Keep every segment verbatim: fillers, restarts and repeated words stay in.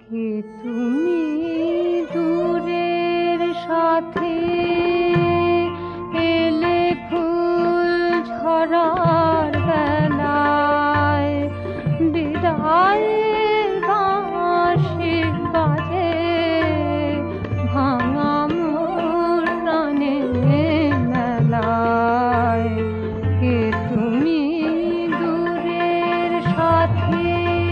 কে তুমি দূরের সাথে এলে ফুল ঝরার বেলায়, বিদায়ের বাঁশি বাজে ভাঙা মোর প্রাণের মেলায়। কে তুমি দূরের সাথে,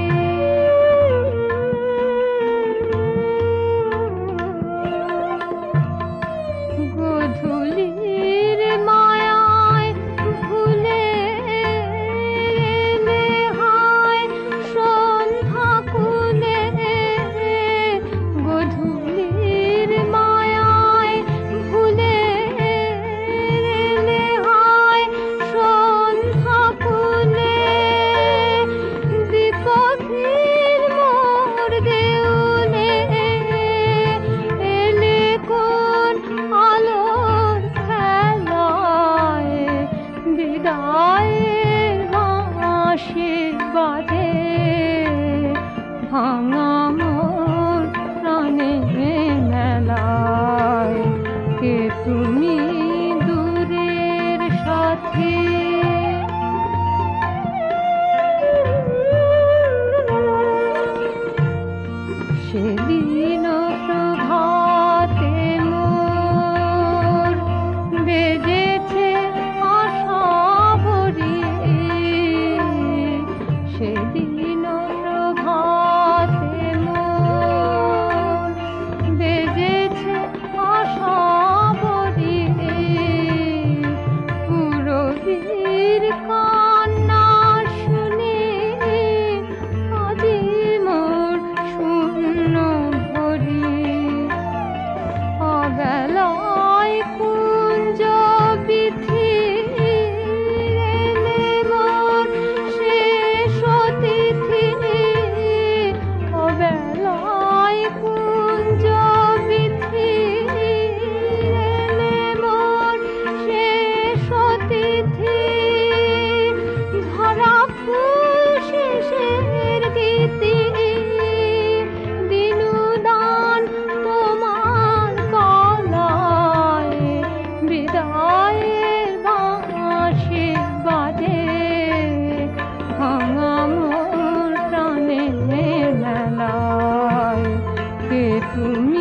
গধূলির মায়ায় ভুলে এলে হায় সন্ধ্যা কুলে, গধূলির মায়ায় ভুলে এলে হায় সন্ধ্যা কুলে, বিপথের মোর দেউলে এলে কোন আলোর খেলায়, বিদায়ের বাঁশি বাজে ভাঙা মোর প্রাণের মেলায়। কে তুমি দূরের সাথে, সেদিন প্রভাতে মোর বেজেছে আশা ভরিয়ে, সেদিন প্রভাতে মোর বেজেছে আশা ভরিয়ে, পুরবীর কান্না শুনে আজি মোর শূন্য ভরি, অবেলায় কুঞ্জ বিথি এলে মোর শেষ অতিথি, অবেলায় কুঞ্জ বিথি এলে মোর শেষ অতিথি, ঝরা ফুল শেষের গীতি দিনুদান তোমার গলায়, বিদায়ের বাঁশি বাজে ভাঙা মোর প্রাণের মেলায়। কে তুমি